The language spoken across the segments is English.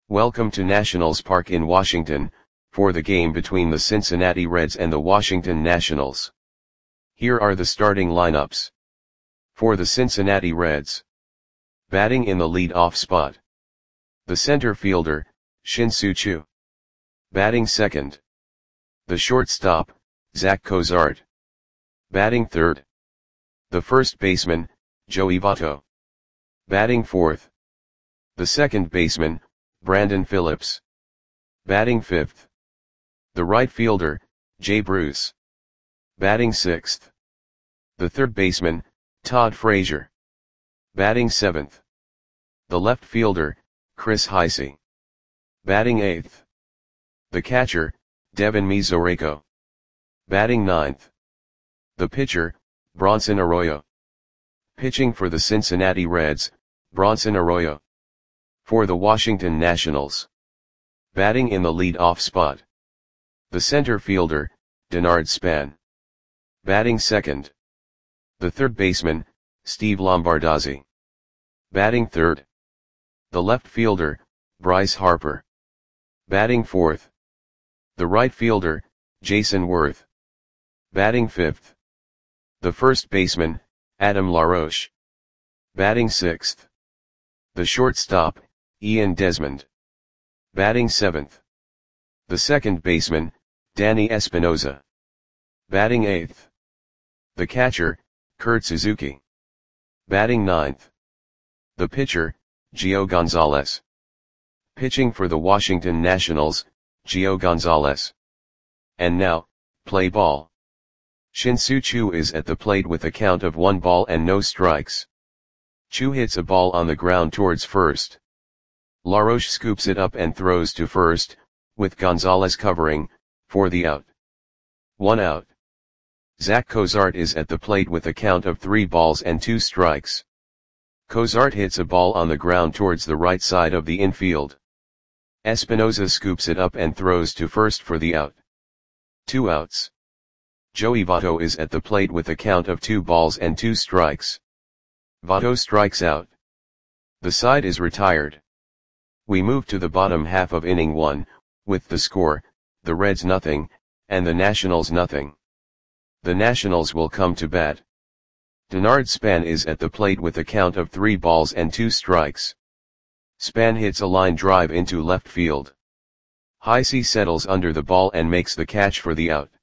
Welcome to Nationals Park in Washington, for the game between the Cincinnati Reds and the Washington Nationals. Here are the starting lineups. For the Cincinnati Reds. Batting in the lead-off spot. The center fielder, Shin-Soo Choo. Batting second. The shortstop, Zach Cozart. Batting third. The first baseman, Joey Votto. Batting fourth. The second baseman, Brandon Phillips. Batting fifth. The right fielder, Jay Bruce. Batting sixth. The third baseman, Todd Frazier. Batting seventh. The left fielder, Chris Heisey. Batting eighth. The catcher, Devin Mesoraco. Batting ninth. The pitcher, Bronson Arroyo. Pitching for the Cincinnati Reds, Bronson Arroyo. For the Washington Nationals. Batting in the lead-off spot. The center fielder, Denard Span. Batting second. The third baseman, Steve Lombardozzi. Batting third. The left fielder, Bryce Harper. Batting fourth. The right fielder, Jason Worth. Batting fifth. The first baseman, Adam LaRoche. Batting sixth. The shortstop, Ian Desmond. Batting seventh. The second baseman, Danny Espinoza. Batting eighth. The catcher, Kurt Suzuki. Batting ninth. The pitcher, Gio Gonzalez. Pitching for the Washington Nationals, Gio Gonzalez. And now, play ball. Shin-Soo Choo is at the plate with a count of 1 ball and no strikes. Choo hits a ball on the ground towards first. LaRoche scoops it up and throws to first, with Gonzalez covering, for the out. 1 out. Zach Cozart is at the plate with a count of 3 balls and 2 strikes. Cozart hits a ball on the ground towards the right side of the infield. Espinoza scoops it up and throws to first for the out. 2 outs. Joey Votto is at the plate with a count of 2 balls and 2 strikes. Votto strikes out. The side is retired. We move to the bottom half of inning 1, with the score, the Reds nothing, and the Nationals nothing. The Nationals will come to bat. Denard Span is at the plate with a count of 3 balls and 2 strikes. Span hits a line drive into left field. Heisey settles under the ball and makes the catch for the out.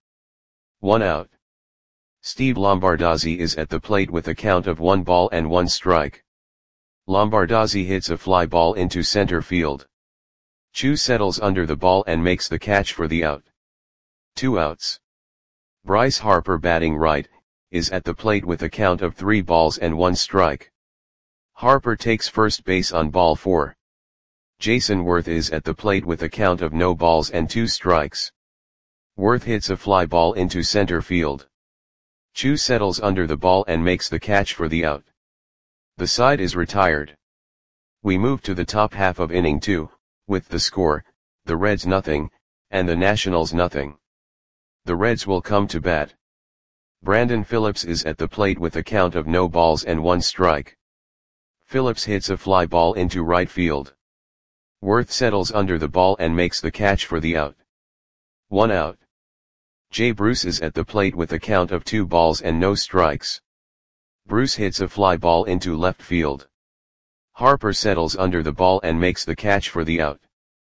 1 out. Steve Lombardozzi is at the plate with a count of 1 ball and 1 strike. Lombardozzi hits a fly ball into center field. Choo settles under the ball and makes the catch for the out. 2 outs. Bryce Harper, batting right, is at the plate with a count of 3 balls and 1 strike. Harper takes first base on ball 4. Jason Worth is at the plate with a count of no balls and 2 strikes. Worth hits a fly ball into center field. Choo settles under the ball and makes the catch for the out. The side is retired. We move to the top half of inning 2, with the score, the Reds nothing, and the Nationals nothing. The Reds will come to bat. Brandon Phillips is at the plate with a count of no balls and 1 strike. Phillips hits a fly ball into right field. Worth settles under the ball and makes the catch for the out. 1 out. Jay Bruce is at the plate with a count of 2 balls and no strikes. Bruce hits a fly ball into left field. Harper settles under the ball and makes the catch for the out.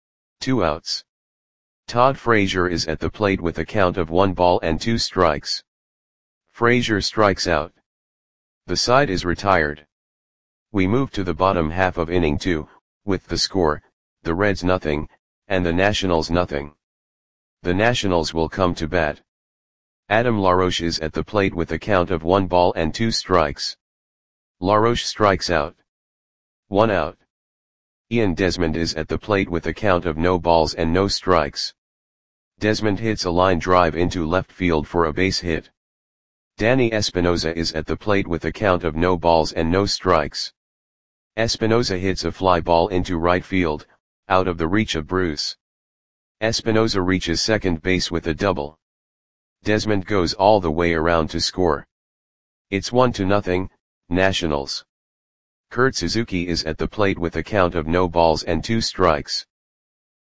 2 outs. Todd Frazier is at the plate with a count of 1 ball and 2 strikes. Frazier strikes out. The side is retired. We move to the bottom half of inning 2, with the score, the Reds nothing, and the Nationals nothing. The Nationals will come to bat. Adam LaRoche is at the plate with a count of 1 ball and 2 strikes. LaRoche strikes out. 1 out. Ian Desmond is at the plate with a count of no balls and no strikes. Desmond hits a line drive into left field for a base hit. Danny Espinoza is at the plate with a count of no balls and no strikes. Espinoza hits a fly ball into right field, out of the reach of Bruce. Espinoza reaches second base with a double. Desmond goes all the way around to score. It's 1-0, Nationals. Kurt Suzuki is at the plate with a count of no balls and 2 strikes.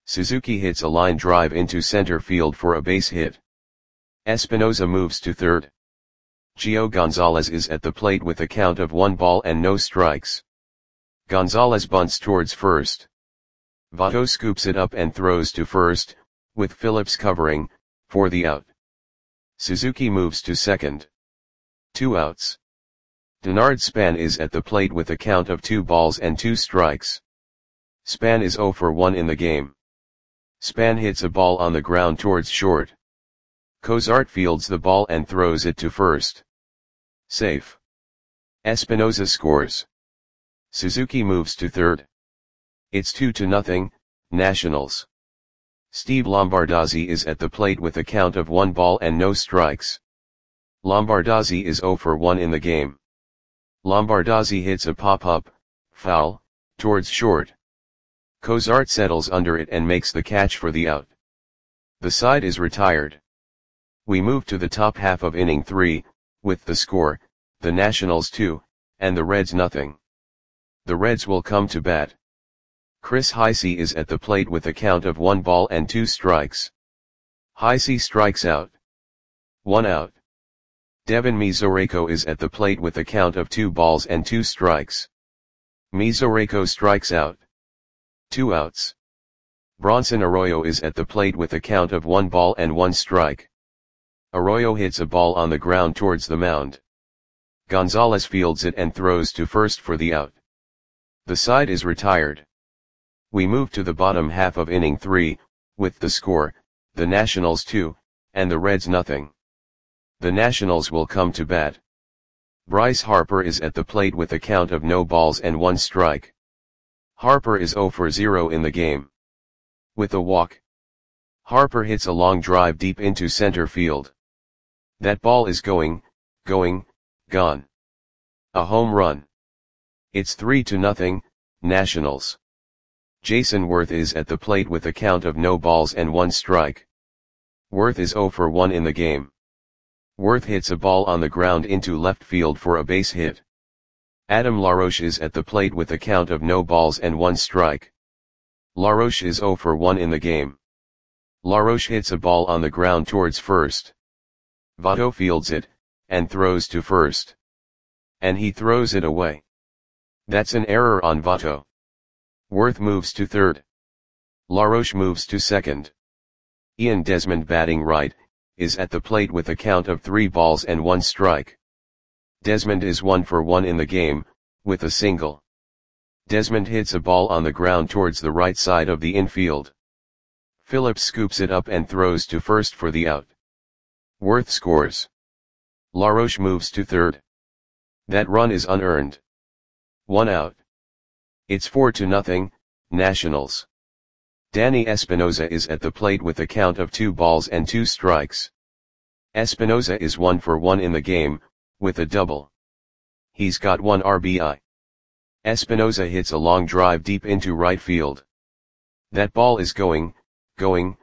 Suzuki hits a line drive into center field for a base hit. Espinosa moves to third. Gio Gonzalez is at the plate with a count of 1 ball and no strikes. Gonzalez bunts towards first. Votto scoops it up and throws to first, with Phillips covering, for the out. Suzuki moves to second. 2 outs. Denard Span is at the plate with a count of 2 balls and 2 strikes. Span is 0 for 1 in the game. Span hits a ball on the ground towards short. Cozart fields the ball and throws it to first. Safe. Espinosa scores. Suzuki moves to third. It's 2-0, Nationals. Steve Lombardozzi is at the plate with a count of 1 ball and no strikes. Lombardozzi is 0 for 1 in the game. Lombardozzi hits a pop-up, foul, towards short. Cozart settles under it and makes the catch for the out. The side is retired. We move to the top half of inning 3, with the score, the Nationals 2, and the Reds nothing. The Reds will come to bat. Chris Heisey is at the plate with a count of 1 ball and 2 strikes. Heisey strikes out. 1 out. Devin Mesoraco is at the plate with a count of 2 balls and 2 strikes. Mesoraco strikes out. 2 outs. Bronson Arroyo is at the plate with a count of 1 ball and 1 strike. Arroyo hits a ball on the ground towards the mound. Gonzalez fields it and throws to first for the out. The side is retired. We move to the bottom half of inning 3, with the score, the Nationals 2, and the Reds nothing. The Nationals will come to bat. Bryce Harper is at the plate with a count of no balls and 1 strike. Harper is 0 for 0 in the game. With a walk. Harper hits a long drive deep into center field. That ball is going, gone. A home run. It's 3-0, Nationals. Jason Worth is at the plate with a count of no balls and 1 strike. Worth is 0 for 1 in the game. Worth hits a ball on the ground into left field for a base hit. Adam LaRoche is at the plate with a count of no balls and 1 strike. LaRoche is 0 for 1 in the game. LaRoche hits a ball on the ground towards first. Votto fields it, and throws to first. And he throws it away. That's an error on Votto. Worth moves to third. LaRoche moves to second. Ian Desmond, batting right, is at the plate with a count of 3 balls and 1 strike. Desmond is 1 for 1 in the game, with a single. Desmond hits a ball on the ground towards the right side of the infield. Phillips scoops it up and throws to first for the out. Worth scores. LaRoche moves to third. That run is unearned. 1 out. It's 4-0, Nationals. Danny Espinosa is at the plate with a count of 2 balls and 2 strikes. Espinosa is 1 for 1 in the game, with a double. He's got 1 RBI. Espinosa hits a long drive deep into right field. That ball is going, gone.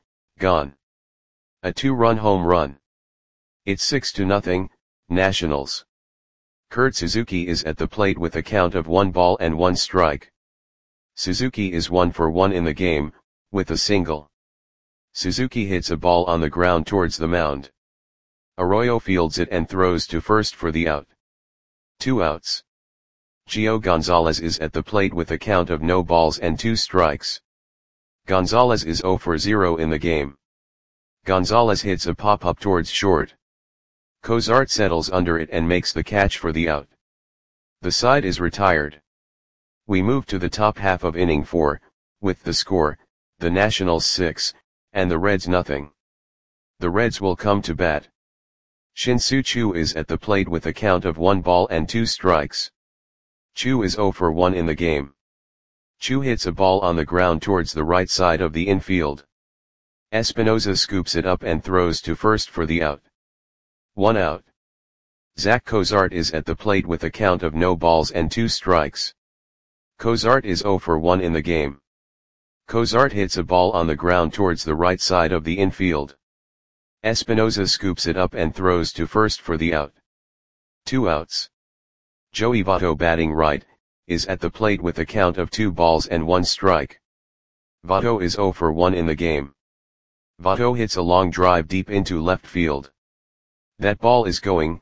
A 2-run home run. It's 6-0, Nationals. Kurt Suzuki is at the plate with a count of 1 ball and 1 strike. Suzuki is 1 for 1 in the game, with a single. Suzuki hits a ball on the ground towards the mound. Arroyo fields it and throws to first for the out. 2 outs. Gio Gonzalez is at the plate with a count of no balls and 2 strikes. Gonzalez is 0 for 0 in the game. Gonzalez hits a pop-up towards short. Cozart settles under it and makes the catch for the out. The side is retired. We move to the top half of inning 4, with the score, the Nationals 6, and the Reds nothing. The Reds will come to bat. Shin-Soo Choo is at the plate with a count of 1 ball and 2 strikes. Choo is 0 for 1 in the game. Choo hits a ball on the ground towards the right side of the infield. Espinosa scoops it up and throws to first for the out. 1 out. Zach Cozart is at the plate with a count of no balls and 2 strikes. Cozart is 0 for 1 in the game. Cozart hits a ball on the ground towards the right side of the infield. Espinosa scoops it up and throws to first for the out. 2 outs. Joey Votto, batting right, is at the plate with a count of 2 balls and 1 strike. Votto is 0 for 1 in the game. Votto hits a long drive deep into left field. That ball is gone.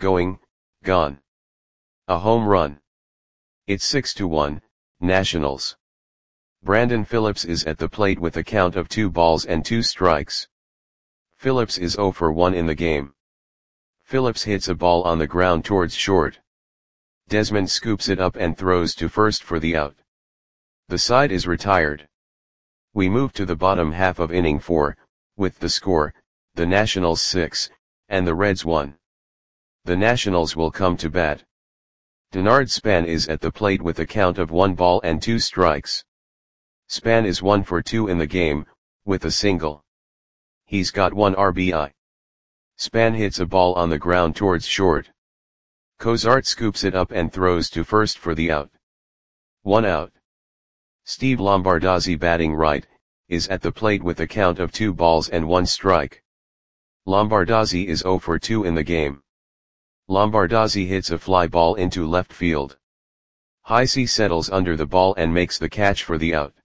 A home run. It's 6-1, Nationals. Brandon Phillips is at the plate with a count of 2 balls and 2 strikes. Phillips is 0 for 1 in the game. Phillips hits a ball on the ground towards short. Desmond scoops it up and throws to first for the out. The side is retired. We move to the bottom half of inning 4, with the score, the Nationals 6, and the Reds 1. The Nationals will come to bat. Denard Span is at the plate with a count of 1 ball and 2 strikes. Span is 1 for 2 in the game, with a single. He's got 1 RBI. Span hits a ball on the ground towards short. Cozart scoops it up and throws to first for the out. 1 out. Steve Lombardozzi, batting right, is at the plate with a count of 2 balls and 1 strike. Lombardozzi is 0 for 2 in the game. Lombardozzi hits a fly ball into left field. Heisey settles under the ball and makes the catch for the out.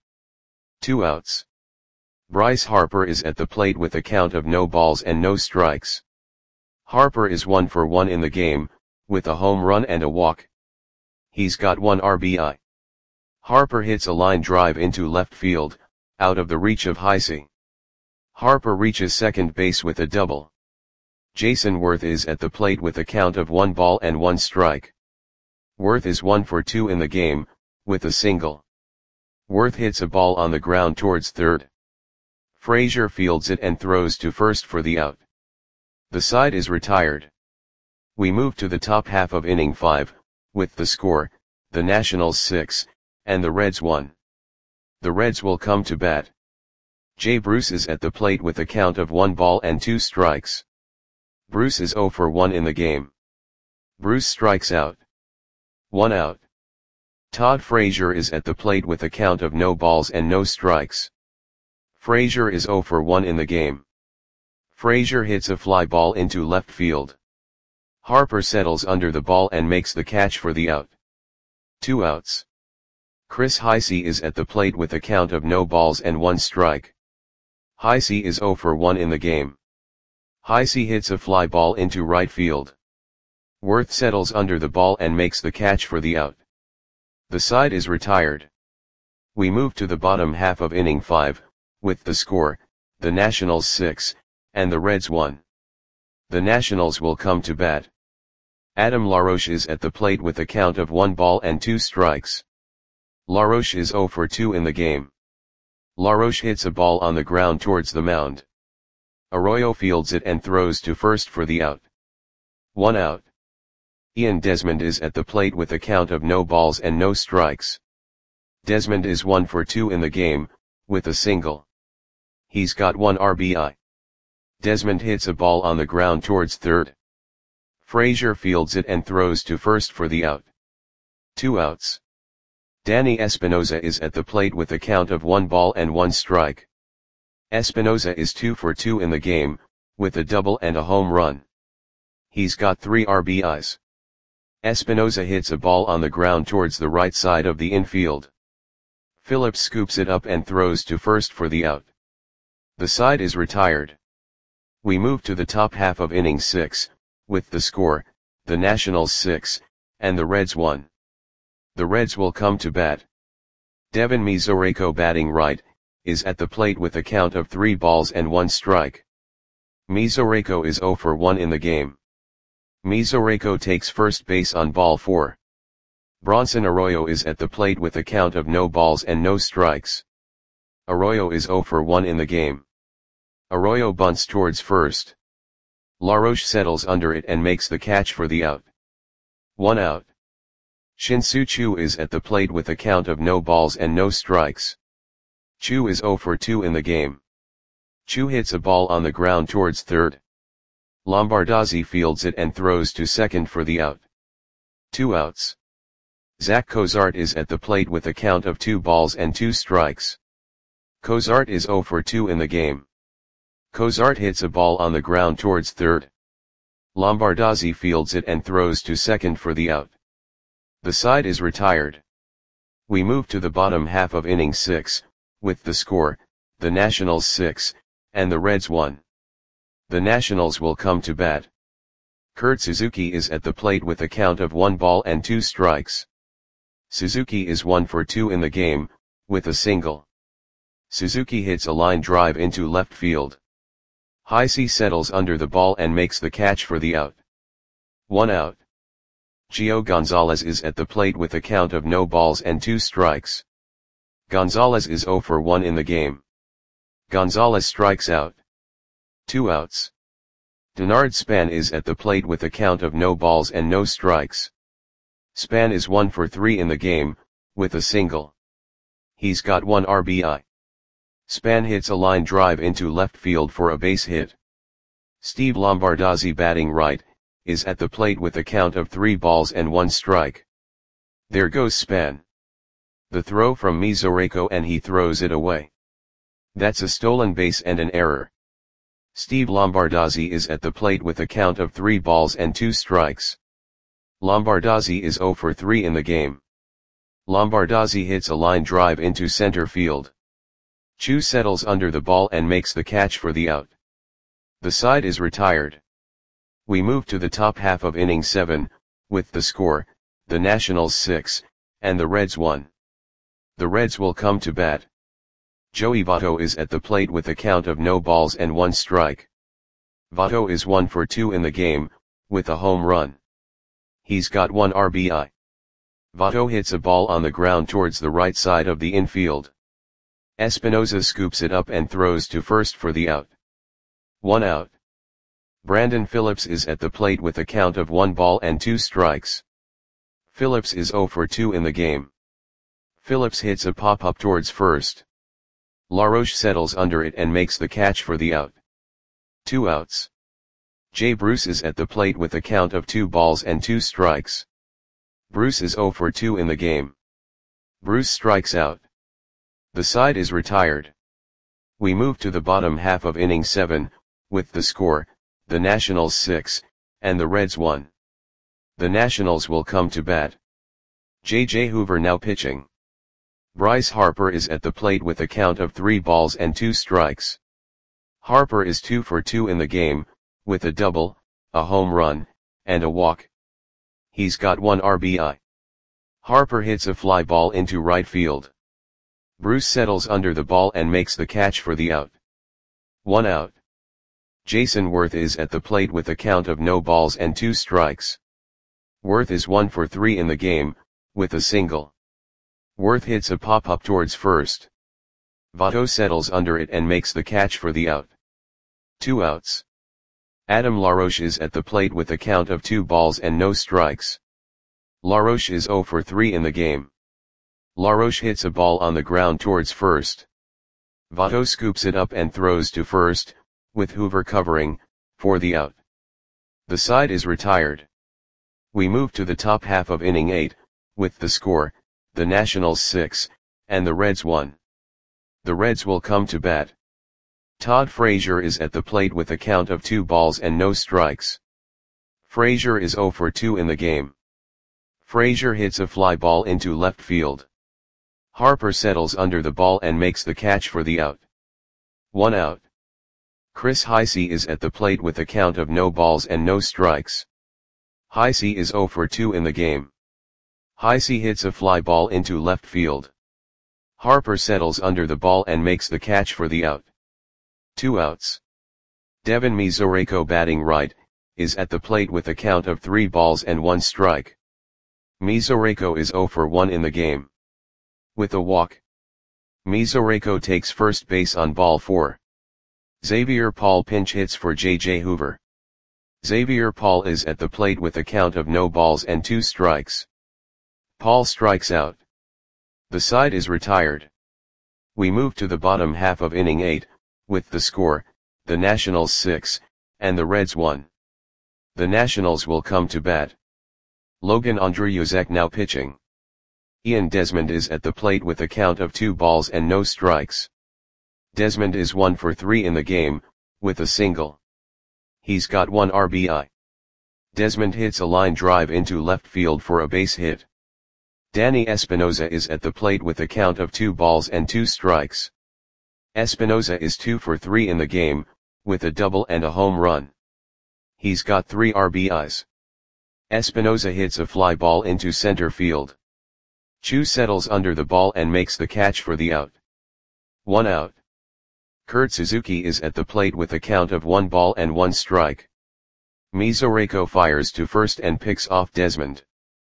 2 outs. Bryce Harper is at the plate with a count of no balls and no strikes. Harper is 1 for 1 in the game, with a home run and a walk. He's got 1 RBI. Harper hits a line drive into left field, out of the reach of Heisey. Harper reaches second base with a double. Jason Worth is at the plate with a count of 1 ball and 1 strike. Worth is 1 for 2 in the game, with a single. Worth hits a ball on the ground towards third. Frazier fields it and throws to first for the out. The side is retired. We move to the top half of inning 5, with the score, the Nationals 6, and the Reds 1. The Reds will come to bat. Jay Bruce is at the plate with a count of 1 ball and 2 strikes. Bruce is 0 for 1 in the game. Bruce strikes out. 1 out. Todd Frazier is at the plate with a count of no balls and no strikes. Frazier is 0 for 1 in the game. Frazier hits a fly ball into left field. Harper settles under the ball and makes the catch for the out. 2 outs. Chris Heisey is at the plate with a count of no balls and 1 strike. Heisey is 0 for 1 in the game. Heisey hits a fly ball into right field. Worth settles under the ball and makes the catch for the out. The side is retired. We move to the bottom half of inning 5, with the score, the Nationals 6, and the Reds 1. The Nationals will come to bat. Adam LaRoche is at the plate with a count of 1 ball and 2 strikes. LaRoche is 0 for 2 in the game. LaRoche hits a ball on the ground towards the mound. Arroyo fields it and throws to first for the out. 1 out. Ian Desmond is at the plate with a count of no balls and no strikes. Desmond is 1 for 2 in the game, with a single. He's got 1 RBI. Desmond hits a ball on the ground towards third. Frazier fields it and throws to first for the out. 2 outs. Danny Espinosa is at the plate with a count of 1 ball and 1 strike. Espinosa is 2 for 2 in the game, with a double and a home run. He's got 3 RBIs. Espinosa hits a ball on the ground towards the right side of the infield. Phillips scoops it up and throws to first for the out. The side is retired. We move to the top half of inning 6, with the score, the Nationals 6, and the Reds 1. The Reds will come to bat. Devin Mesoraco, batting right, is at the plate with a count of 3 balls and 1 strike. Mesoraco is 0 for 1 in the game. Mesoraco takes first base on ball 4. Bronson Arroyo is at the plate with a count of no balls and no strikes. Arroyo is 0 for 1 in the game. Arroyo bunts towards first. LaRoche settles under it and makes the catch for the out. 1 out. Shin-Soo Choo is at the plate with a count of no balls and no strikes. Choo is 0 for 2 in the game. Choo hits a ball on the ground towards third. Lombardozzi fields it and throws to second for the out. 2 outs. Zach Cozart is at the plate with a count of 2 balls and 2 strikes. Cozart is 0 for 2 in the game. Cozart hits a ball on the ground towards third. Lombardozzi fields it and throws to second for the out. The side is retired. We move to the bottom half of inning 6, With the score, the Nationals 6, and the Reds 1. The Nationals will come to bat. Kurt Suzuki is at the plate with a count of 1 ball and 2 strikes. Suzuki is 1 for 2 in the game, with a single. Suzuki hits a line drive into left field. Heisey settles under the ball and makes the catch for the out. 1 out. Gio Gonzalez is at the plate with a count of no balls and 2 strikes. Gonzalez is 0 for 1 in the game. Gonzalez strikes out. 2 outs. Denard Span is at the plate with a count of no balls and no strikes. Span is 1 for 3 in the game, with a single. He's got 1 RBI. Span hits a line drive into left field for a base hit. Steve Lombardozzi, batting right, is at the plate with a count of 3 balls and 1 strike. There goes Span. The throw from Mesoraco and he throws it away. That's a stolen base and an error. Steve Lombardozzi is at the plate with a count of 3 balls and 2 strikes. Lombardozzi is 0 for 3 in the game. Lombardozzi hits a line drive into center field. Chu settles under the ball and makes the catch for the out. The side is retired. We move to the top half of inning 7, with the score, the Nationals 6, and the Reds 1. The Reds will come to bat. Joey Votto is at the plate with a count of no balls and 1 strike. Votto is 1 for 2 in the game, with a home run. He's got 1 RBI. Votto hits a ball on the ground towards the right side of the infield. Espinosa scoops it up and throws to first for the out. 1 out. Brandon Phillips is at the plate with a count of 1 ball and 2 strikes. Phillips is 0 for 2 in the game. Phillips hits a pop-up towards first. LaRoche settles under it and makes the catch for the out. 2 outs. Jay Bruce is at the plate with a count of 2 balls and 2 strikes. Bruce is 0 for 2 in the game. Bruce strikes out. The side is retired. We move to the bottom half of inning 7, with the score, the Nationals 6, and the Reds 1. The Nationals will come to bat. J.J. Hoover now pitching. Bryce Harper is at the plate with a count of 3 balls and 2 strikes. Harper is 2 for 2 in the game, with a double, a home run, and a walk. He's got 1 RBI. Harper hits a fly ball into right field. Bruce settles under the ball and makes the catch for the out. 1 out. Jason Worth is at the plate with a count of no balls and 2 strikes. Worth is 1 for 3 in the game, with a single. Worth hits a pop-up towards first. Votto settles under it and makes the catch for the out. 2 outs. Adam LaRoche is at the plate with a count of 2 balls and no strikes. LaRoche is 0 for 3 in the game. LaRoche hits a ball on the ground towards first. Votto scoops it up and throws to first, with Hoover covering, for the out. The side is retired. We move to the top half of inning 8, with the score, the Nationals 6, and the Reds 1. The Reds will come to bat. Todd Frazier is at the plate with a count of 2 balls and no strikes. Frazier is 0 for 2 in the game. Frazier hits a fly ball into left field. Harper settles under the ball and makes the catch for the out. 1 out. Chris Heisey is at the plate with a count of no balls and no strikes. Heisey is 0 for 2 in the game. Heisey hits a fly ball into left field. Harper settles under the ball and makes the catch for the out. 2 outs. Devin Mesoraco, batting right, is at the plate with a count of 3 balls and 1 strike. Mesoraco is 0 for 1 in the game. With a walk. Mesoraco takes first base on ball 4. Xavier Paul pinch hits for J.J. Hoover. Xavier Paul is at the plate with a count of no balls and 2 strikes. Paul strikes out. The side is retired. We move to the bottom half of inning 8, with the score, the Nationals 6, and the Reds 1. The Nationals will come to bat. Logan Andreyuzek now pitching. Ian Desmond is at the plate with a count of 2 balls and no strikes. Desmond is 1 for 3 in the game, with a single. He's got 1 RBI. Desmond hits a line drive into left field for a base hit. Danny Espinosa is at the plate with a count of 2 balls and 2 strikes. Espinosa is 2 for 3 in the game, with a double and a home run. He's got 3 RBIs. Espinosa hits a fly ball into center field. Chu settles under the ball and makes the catch for the out. 1 out. Kurt Suzuki is at the plate with a count of 1 ball and 1 strike. Mizoreko fires to first and picks off Desmond.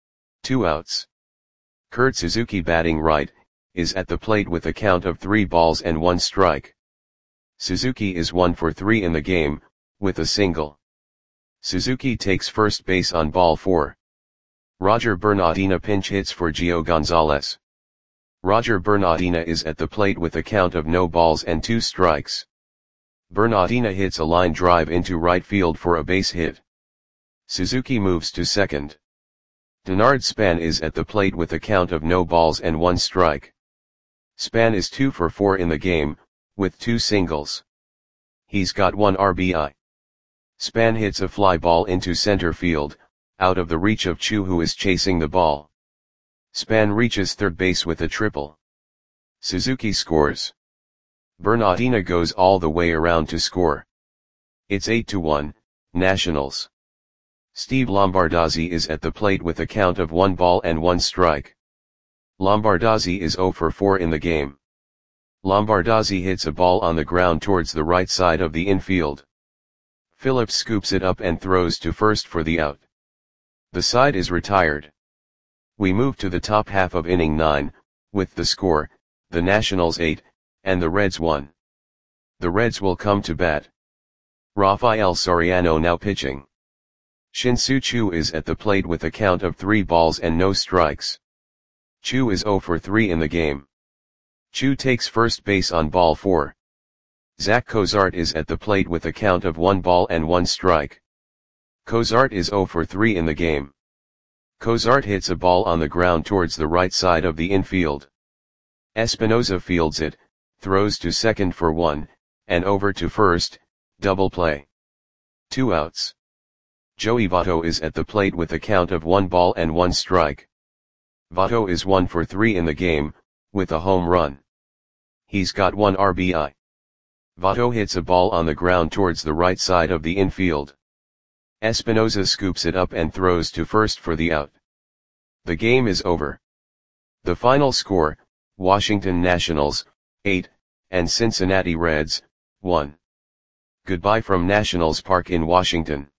2 outs. Kurt Suzuki, batting right, is at the plate with a count of 3 balls and 1 strike. Suzuki is 1 for 3 in the game, with a single. Suzuki takes first base on ball 4. Roger Bernardina pinch hits for Gio Gonzalez. Roger Bernardina is at the plate with a count of no balls and 2 strikes. Bernardina hits a line drive into right field for a base hit. Suzuki moves to second. Denard Span is at the plate with a count of no balls and 1 strike. Span is 2 for 4 in the game, with 2 singles. He's got 1 RBI. Span hits a fly ball into center field, out of the reach of Chu, who is chasing the ball. Span reaches third base with a triple. Suzuki scores. Bernardina goes all the way around to score. It's 8-1, Nationals. Steve Lombardozzi is at the plate with a count of 1 ball and 1 strike. Lombardozzi is 0 for 4 in the game. Lombardozzi hits a ball on the ground towards the right side of the infield. Phillips scoops it up and throws to first for the out. The side is retired. We move to the top half of inning 9, with the score, the Nationals 8, and the Reds 1. The Reds will come to bat. Rafael Soriano now pitching. Shin-Soo Choo is at the plate with a count of 3 balls and no strikes. Choo is 0 for 3 in the game. Choo takes first base on ball 4. Zach Cozart is at the plate with a count of 1 ball and 1 strike. Cozart is 0 for 3 in the game. Cozart hits a ball on the ground towards the right side of the infield. Espinosa fields it, throws to second for 1, and over to first, double play. 2 outs. Joey Votto is at the plate with a count of 1 ball and 1 strike. Votto is 1 for 3 in the game, with a home run. He's got 1 RBI. Votto hits a ball on the ground towards the right side of the infield. Espinosa scoops it up and throws to first for the out. The game is over. The final score, Washington Nationals, 8, and Cincinnati Reds, 1. Goodbye from Nationals Park in Washington.